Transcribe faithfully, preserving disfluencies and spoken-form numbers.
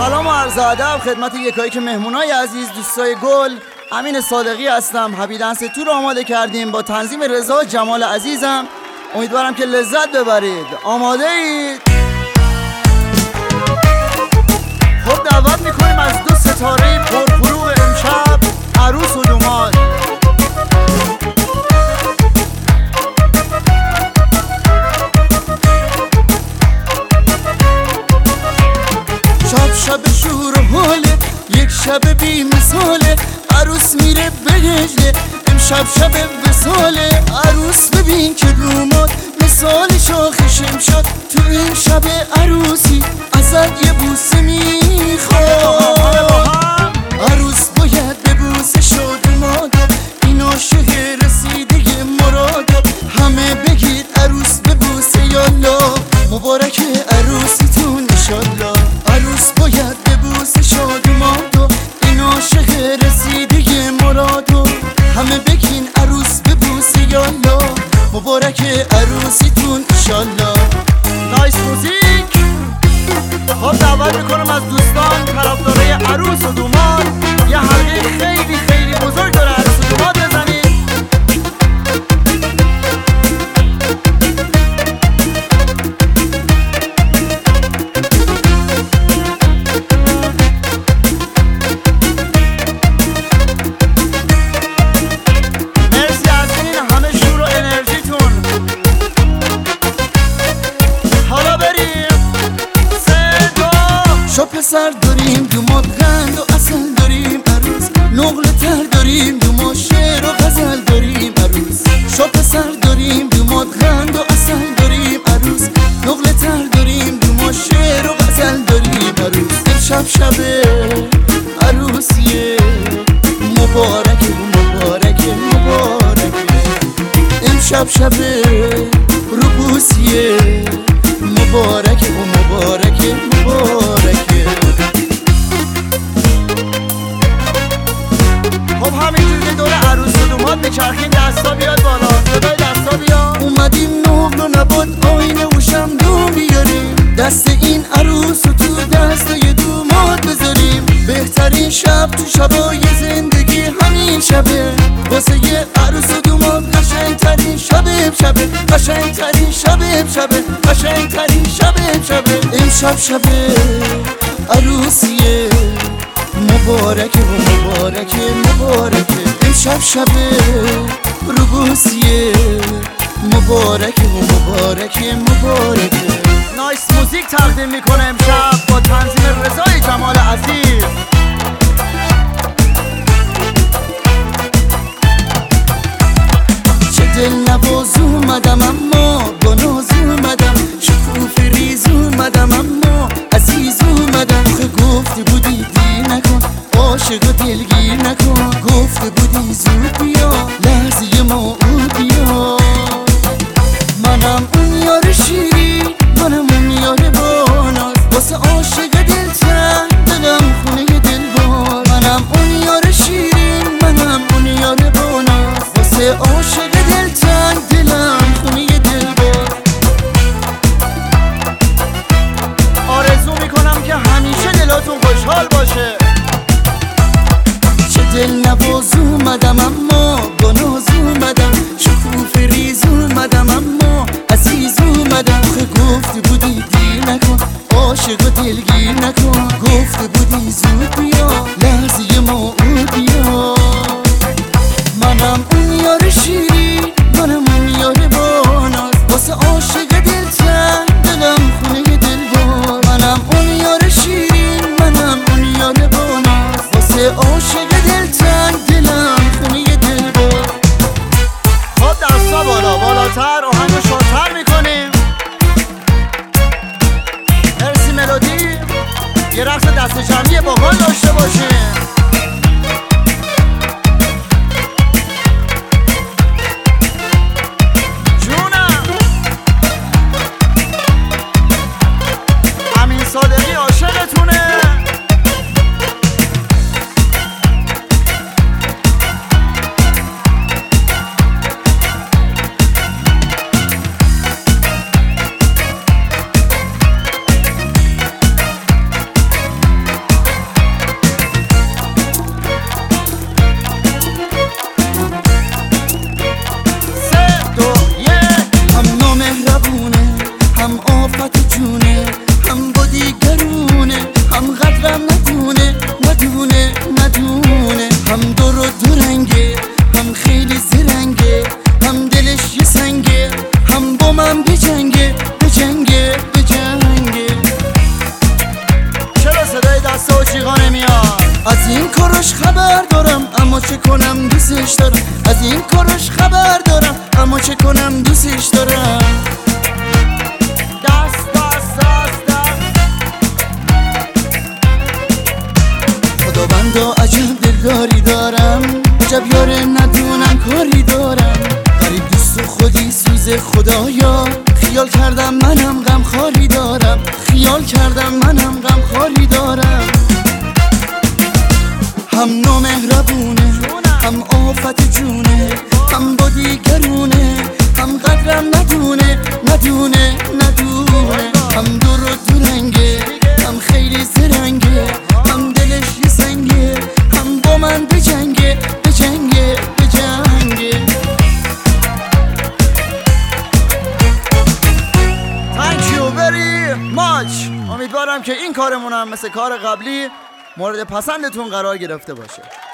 سلام و عرض ادب خدمت یکایی که مهمونای عزیز دوستای گل. امین صادقی هستم. هپی دنس تور آماده کردیم با تنظیم رضا جمال عزیزم. امیدوارم که لذت ببرید. آماده اید؟ خب دعوت میکنیم از دو ستاره پرفروغ امشب، عروس و داماد. شب شب شور و حاله، یک شب بی مثاله، عروس میره به هجله، امشب شب وصاله. عروس ببین که دوماد مثال شاخشم شد، تو این شب عروسی ازت یه بوسه میخواد. عروس باید ببوسه شادمادو، این عاشق رسیده مرادو، همه بگید عروس ببوسه یالا، مبارک عروسیتون انشالله. عروس باید ببوسه شادمادو، این عاشق رسیده مرادو، همه بگین عروس ببوسه یالا، مبارک عروسیتون انشالله. نایس موزیک. خب دعوت میکنم از دوستان طرفدارای عروس و داماد یه حلقه خیلی خیلی بزرگ داره عروس و داماد بزنید. مرسی از این همه شور و انرژیتون. حالا بریم شو پسر داریم دوماد غند و اصل داریم عروس، نقل تر داریم دوما شعر و غزل داریم عروس. شو پسر داریم دوماد غند و اصل داریم عروس، نقل تر داریم دوما شعر و غزل داریم عروس. امشب شب عروسیه، مبارکه مبارکه مبارکه. امشب شب روبوسیه، مبارکه و مبارکه مبارکه. خب همینجور که دور عروس و داماد بچرخین، دستا بیاد بالا، صدای دستا بیاد. اومدیم نقل و نبات آینه و شمدون بیاریم، دست این عروس و تو دست یه داماد بذاریم. بهترین شب تو شبای زندگی همین شبه، واسه یه عروس و داماد قشنگترین شبه شبه، قشنگترین شبه شبه، قشنگترین شبه شبه. امشب شبه عروسیه، مبارکه و مبارکه مبارکه. امشب شبه روبوسیه، مبارکه و مبارکه مبارکه. نایس موزیک تقدیم میکنه امشب با تنظیم رضای جمال عزیز. چه دل نواز اومدم اما با ناز اومدم، شکوفه ریز اومدم اما عزیز اومدم. آخه گفته بودی دیر نکن، عاشق و دلگیر نکن، گفته بودی زود بیا، لحظه موعود بیا. منم اون یار شیرین، منم اون یار باناز، واسه عاشق دلتنگ دلم خونه دلبار. منم اون یار شیرین، منم اون یار باناز، واسه عاشق دلتنگ دلم خونه دلبار. آرزو میکنم که همیشه دلاتون خوشحال باشه. چه دل نواز اومدم اما با ناز اومدم، شکوفه ریز اومدم اما عزیز اومدم. آخه گفته بودی دیر نکن، عاشق و دلگیر نکن، گفته بودی زود بیا، لحظه موعود بیا. منم اون یار شیرین، منم اون یار باناز، واسه عاشق دلتنگ دلم خونه دلبار. منم اون یار شیرین، منم اون یار باناز، واسه عاشق دلتنگ دلم خونه دلبار. خب دستا بالا بالاتر، آهنگو شادتر میکنیم. مرسی ملودی. یه رقص دست جمعی باحال داشته باشیم. صادقی عاشقتونه. خدایا خیال کردم منم غم خاری دارم، خیال کردم منم غم خاری دارم. هم نامهربونه هم آفت جونه، هم با دیگرونه هم قدرم ندونه ندونه ندونه. هم دور و دورنگه هم خیلی زرنگه، هم دلش یه سنگه هم با من بجنگه بجنگه بجنگه. Thank you very much. امیدوارم که این کارمون هم مثل کار قبلی مورد پسندتون قرار گرفته باشه.